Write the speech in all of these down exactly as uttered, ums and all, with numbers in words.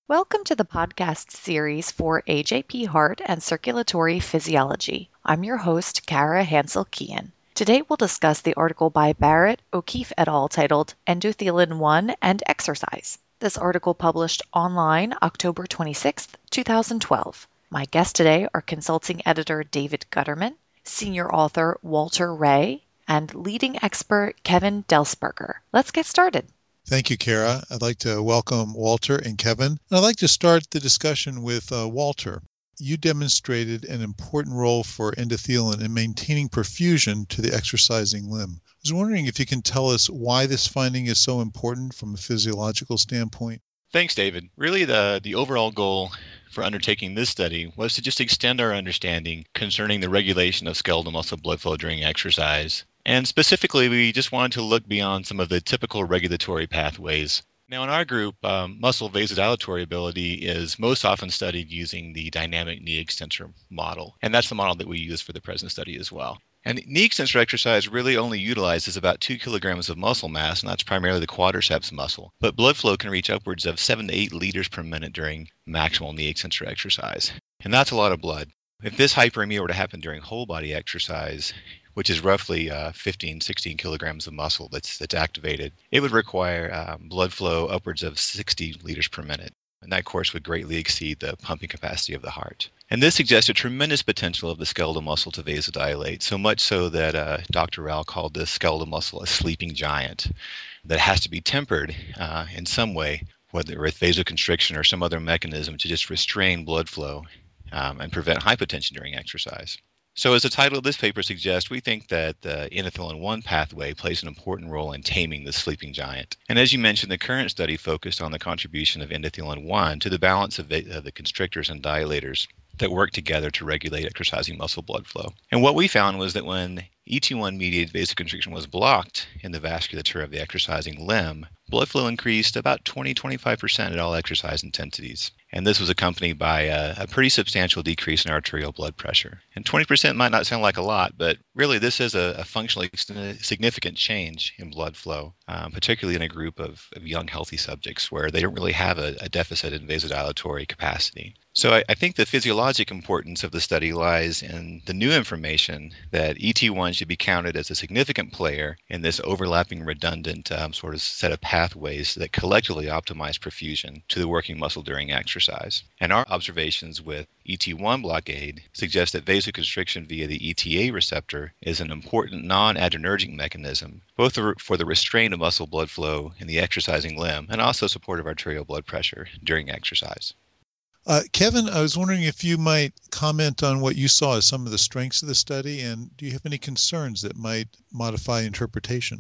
Welcome to the podcast series for A J P Heart and Circulatory Physiology. I'm your host, Kara Hansel-Keehan. Today we'll discuss the article by Barrett, O'Keefe et al. Titled Endothelin one and Exercise. This article published online October twenty-sixth, two thousand twelve. My guests today are consulting editor David Gutterman, senior author Walter Ray, and leading expert Kevin Delsberger. Let's get started. Thank you, Kara. I'd like to welcome Walter and Kevin. And I'd like to start the discussion with uh, Walter. You demonstrated an important role for endothelin in maintaining perfusion to the exercising limb. I was wondering if you can tell us why this finding is so important from a physiological standpoint. Thanks, David. Really, the, the overall goal for undertaking this study was to just extend our understanding concerning the regulation of skeletal muscle blood flow during exercise. And specifically, we just wanted to look beyond some of the typical regulatory pathways. Now, in our group, um, muscle vasodilatory ability is most often studied using the dynamic knee extensor model. And that's the model that we use for the present study as well. And knee extensor exercise really only utilizes about two kilograms of muscle mass, and that's primarily the quadriceps muscle. But blood flow can reach upwards of seven to eight liters per minute during maximal knee extensor exercise. And that's a lot of blood. If this hyperemia were to happen during whole body exercise, which is roughly uh, fifteen, sixteen kilograms of muscle that's that's activated, it would require um, blood flow upwards of sixty liters per minute. And that, of course, would greatly exceed the pumping capacity of the heart. And this suggests a tremendous potential of the skeletal muscle to vasodilate, so much so that uh, Doctor Rao called this skeletal muscle a sleeping giant that has to be tempered uh, in some way, whether with vasoconstriction or some other mechanism to just restrain blood flow um, and prevent hypotension during exercise. So as the title of this paper suggests, we think that the endothelin one pathway plays an important role in taming the sleeping giant. And as you mentioned, the current study focused on the contribution of endothelin one to the balance of the, uh, the constrictors and dilators that work together to regulate exercising muscle blood flow. And what we found was that when E T one mediated vasoconstriction was blocked in the vasculature of the exercising limb, blood flow increased about twenty to twenty-five percent at all exercise intensities. And this was accompanied by a, a pretty substantial decrease in arterial blood pressure. And twenty percent might not sound like a lot, but really this is a, a functionally significant change in blood flow, um, particularly in a group of, of young healthy subjects where they don't really have a, a deficit in vasodilatory capacity. So I, I think the physiologic importance of the study lies in the new information that E T one should be counted as a significant player in this overlapping redundant um, sort of set of pathways that collectively optimize perfusion to the working muscle during exercise. And our observations with E T one blockade suggest that vasoconstriction via the E T A receptor is an important non-adrenergic mechanism, both for the restraint of muscle blood flow in the exercising limb and also support of arterial blood pressure during exercise. Uh, Kevin, I was wondering if you might comment on what you saw as some of the strengths of the study, and do you have any concerns that might modify interpretation?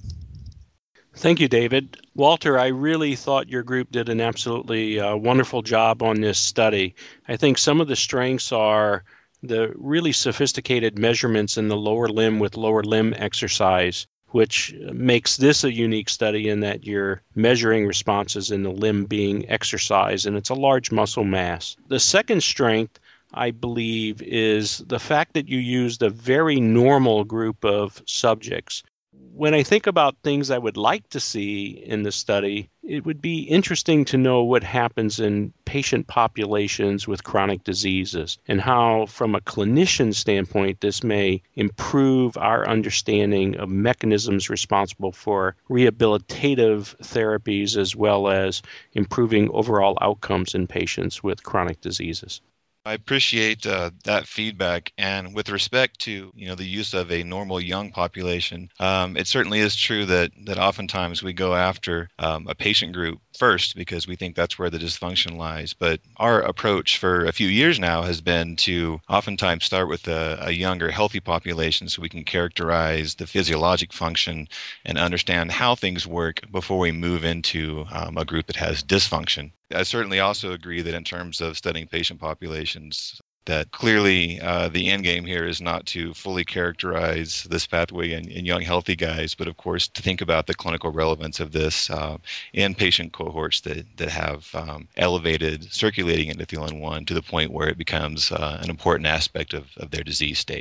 Thank you, David. Walter, I really thought your group did an absolutely uh, wonderful job on this study. I think some of the strengths are the really sophisticated measurements in the lower limb with lower limb exercise, which makes this a unique study in that you're measuring responses in the limb being exercised, and it's a large muscle mass. The second strength, I believe, is the fact that you used a very normal group of subjects. When I think about things I would like to see in the study, it would be interesting to know what happens in patient populations with chronic diseases and how, from a clinician standpoint, this may improve our understanding of mechanisms responsible for rehabilitative therapies as well as improving overall outcomes in patients with chronic diseases. I appreciate uh, that feedback. And with respect to, you know, the use of a normal young population, um, it certainly is true that that oftentimes we go after um, a patient group first because we think that's where the dysfunction lies. But our approach for a few years now has been to oftentimes start with a, a younger, healthy population so we can characterize the physiologic function and understand how things work before we move into um, a group that has dysfunction. I certainly also agree that in terms of studying patient populations, that clearly uh, the end game here is not to fully characterize this pathway in, in young healthy guys, but of course to think about the clinical relevance of this uh, in patient cohorts that, that have um, elevated circulating endothelin one to the point where it becomes uh, an important aspect of, of their disease state.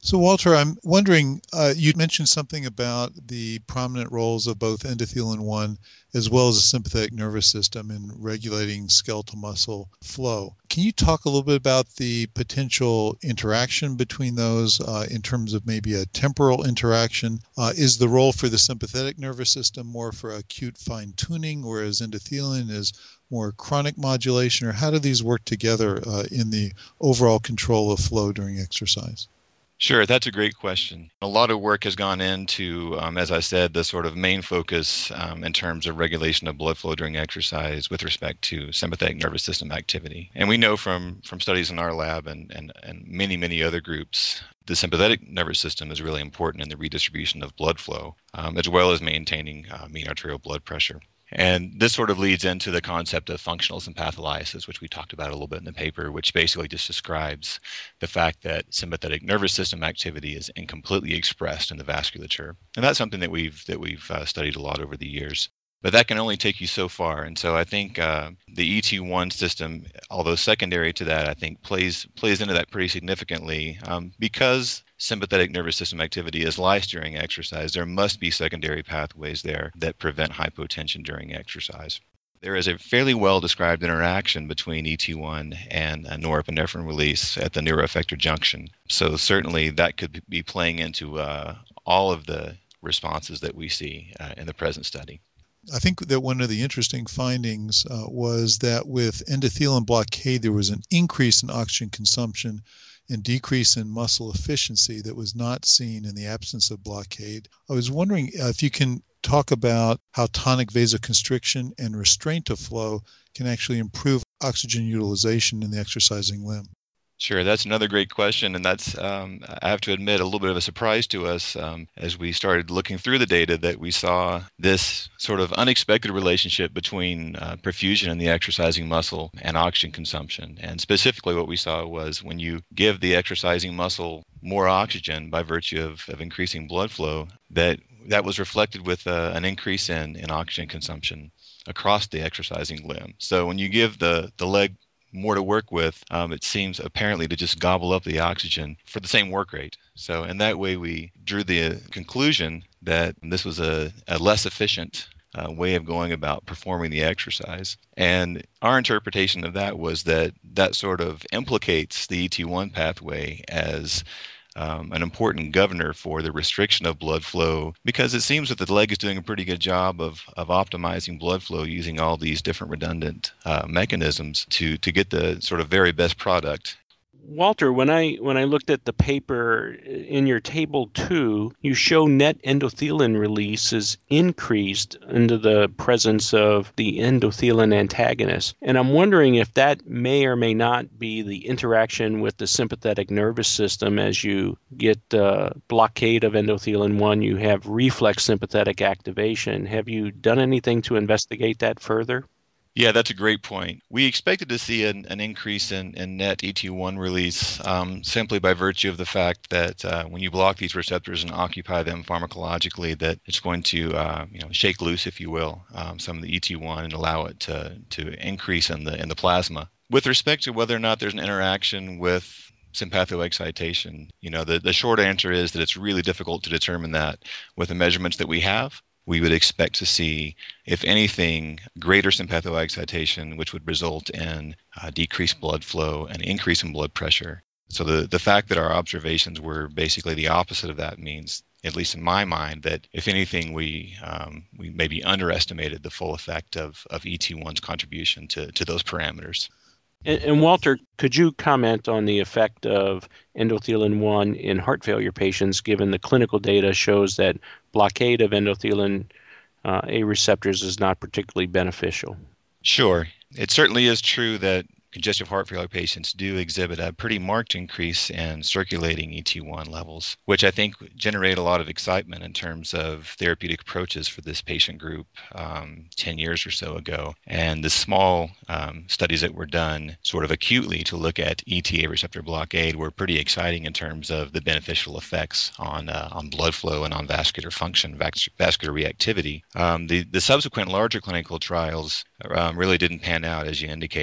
So, Walter, I'm wondering, uh, you mentioned something about the prominent roles of both endothelin one as well as the sympathetic nervous system in regulating skeletal muscle flow. Can you talk a little bit about the potential interaction between those uh, in terms of maybe a temporal interaction? Uh, is the role for the sympathetic nervous system more for acute fine-tuning, whereas endothelin is more chronic modulation, or how do these work together uh, in the overall control of flow during exercise? Sure, that's a great question. A lot of work has gone into, um, as I said, the sort of main focus um, in terms of regulation of blood flow during exercise with respect to sympathetic nervous system activity. And we know from, from studies in our lab and, and, and many, many other groups, the sympathetic nervous system is really important in the redistribution of blood flow, um, as well as maintaining uh, mean arterial blood pressure. And this sort of leads into the concept of functional sympatholysis, which we talked about a little bit in the paper, which basically just describes the fact that sympathetic nervous system activity is incompletely expressed in the vasculature. And that's something that we've that we've uh, studied a lot over the years. But that can only take you so far. And so I think uh, the E T one system, although secondary to that, I think plays plays into that pretty significantly um, because sympathetic nervous system activity is lies during exercise. There must be secondary pathways there that prevent hypotension during exercise. There is a fairly well-described interaction between E T one and a norepinephrine release at the neuroeffector junction. So certainly that could be playing into uh, all of the responses that we see uh, in the present study. I think that one of the interesting findings uh, was that with endothelin blockade, there was an increase in oxygen consumption and decrease in muscle efficiency that was not seen in the absence of blockade. I was wondering if you can talk about how tonic vasoconstriction and restraint of flow can actually improve oxygen utilization in the exercising limb. Sure, that's another great question, and that's, um, I have to admit, a little bit of a surprise to us um, as we started looking through the data that we saw this sort of unexpected relationship between uh, perfusion in the exercising muscle and oxygen consumption. And specifically what we saw was when you give the exercising muscle more oxygen by virtue of, of increasing blood flow, that that was reflected with uh, an increase in, in oxygen consumption across the exercising limb. So when you give the, the leg more to work with, um, it seems apparently to just gobble up the oxygen for the same work rate. So in that way, we drew the uh, conclusion that this was a, a less efficient uh, way of going about performing the exercise. And our interpretation of that was that that sort of implicates the E T one pathway as Um, an important governor for the restriction of blood flow, because it seems that the leg is doing a pretty good job of, of optimizing blood flow using all these different redundant uh, mechanisms to, to get the sort of very best product. Walter, when I when I looked at the paper in your table two, you show net endothelin release is increased under the presence of the endothelin antagonist. And I'm wondering if that may or may not be the interaction with the sympathetic nervous system. As you get uh, blockade of endothelin one, you have reflex sympathetic activation. Have you done anything to investigate that further? Yeah, that's a great point. We expected to see an, an increase in, in net E T one release um, simply by virtue of the fact that uh, when you block these receptors and occupy them pharmacologically, that it's going to uh, you know, shake loose, if you will, um, some of the E T one and allow it to to increase in the in the plasma. With respect to whether or not there's an interaction with sympathoexcitation, you know, the, the short answer is that it's really difficult to determine that with the measurements that we have. We would expect to see, if anything, greater sympathoexcitation, which would result in uh, decreased blood flow and increase in blood pressure. So the, the fact that our observations were basically the opposite of that means, at least in my mind, that if anything, we um, we maybe underestimated the full effect of, of E T one's contribution to, to those parameters. And, and Walter, could you comment on the effect of endothelin one in heart failure patients, given the clinical data shows that blockade of endothelin uh, A receptors is not particularly beneficial? Sure. It certainly is true that congestive heart failure patients do exhibit a pretty marked increase in circulating E T one levels, which I think generate a lot of excitement in terms of therapeutic approaches for this patient group um, ten years or so ago. And the small um, studies that were done sort of acutely to look at E T A receptor blockade were pretty exciting in terms of the beneficial effects on uh, on blood flow and on vascular function, vas- vascular reactivity. Um, the, the subsequent larger clinical trials um, really didn't pan out, as you indicated.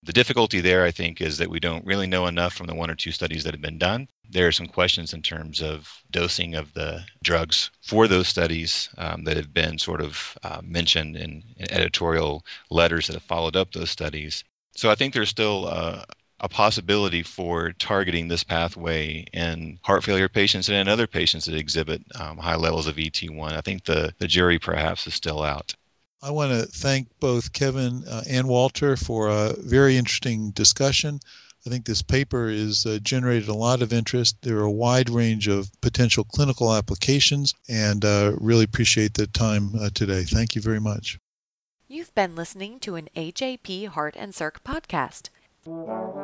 The difficulty there, I think, is that we don't really know enough from the one or two studies that have been done. There are some questions in terms of dosing of the drugs for those studies um, that have been sort of uh, mentioned in, in editorial letters that have followed up those studies. So I think there's still uh, a possibility for targeting this pathway in heart failure patients and in other patients that exhibit um, high levels of E T one. I think the, the jury perhaps is still out. I want to thank both Kevin uh, and Walter for a very interesting discussion. I think this paper has uh, generated a lot of interest. There are a wide range of potential clinical applications, and uh, really appreciate the time uh, today. Thank you very much. You've been listening to an A J P Heart and Circ podcast.